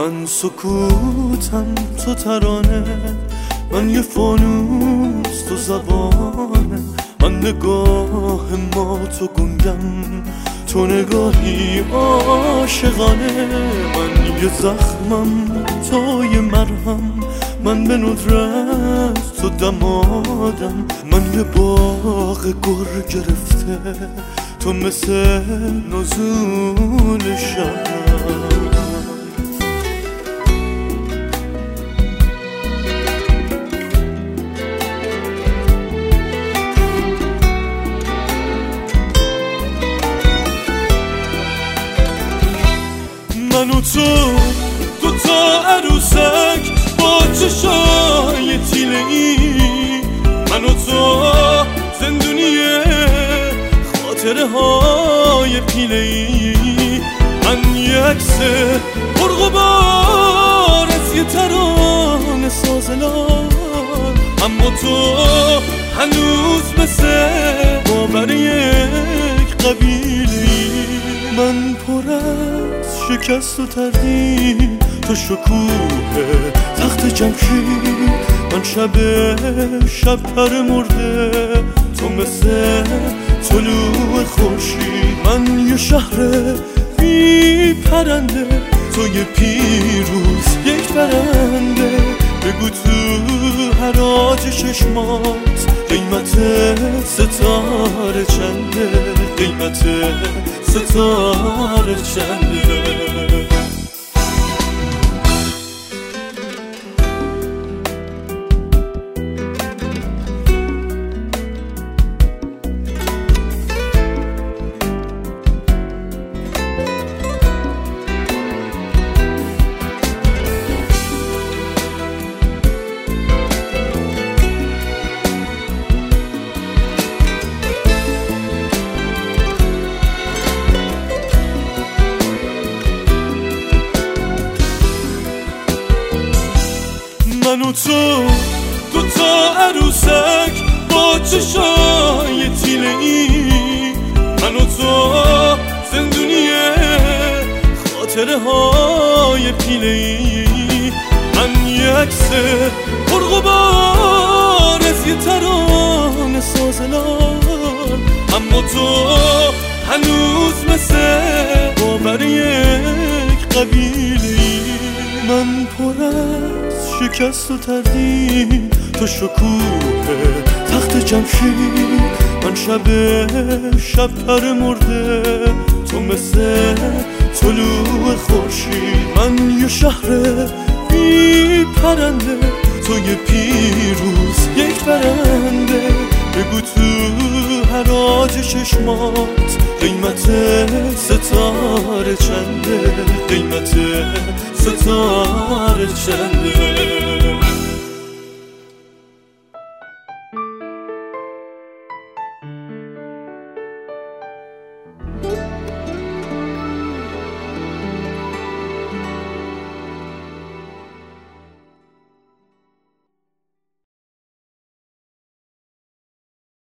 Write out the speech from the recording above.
من سکوتم تو ترانه، من یه فانوس تو زبانه، من نگاه ما تو گنگم، تو نگاهی عاشقانه. من یه زخمم تو یه مرهم، من به ندرت تو دمادم، من یه باغ گر گرفته، تو مثل نزول شبنم. من و تو دوتا عروسک با چشای تیله‌ای، من و تو زندونیه خاطره های پیله‌ای، من یه عکس پرغبار از یه ترانه سازلان، اما تو هنوز مثل باور یک قبیله‌ای. من پر از شکست و تردید، تو شکوه تخت جمشید، من شب پر مرده، تو مثل طلوع خورشید. من یه شهر بی پرنده، تو یه پیروز یک برنده، بگو تو حراج چشمات قیمت ستاره چنده، قیمت ستاره چنده. من و تو دوتا عروسک با چشای تیله‌ای، من و تو زندونیه خاطره های پیله‌ای، من یه عکس پرغبار از یه ترانه سازلان، اما تو هنوز مثل باور یک قبیله‌ای. من پر از شکست و تردید، تو شکوه تخت جمشید، من شب پر مرده، تو مثل طلوع خورشید. من یه شهر بی پرنده، تو یه پیروز یک برنده، بگو تو حراج چشمات قیمت ستاره چنده، قیمت ستاره چنده.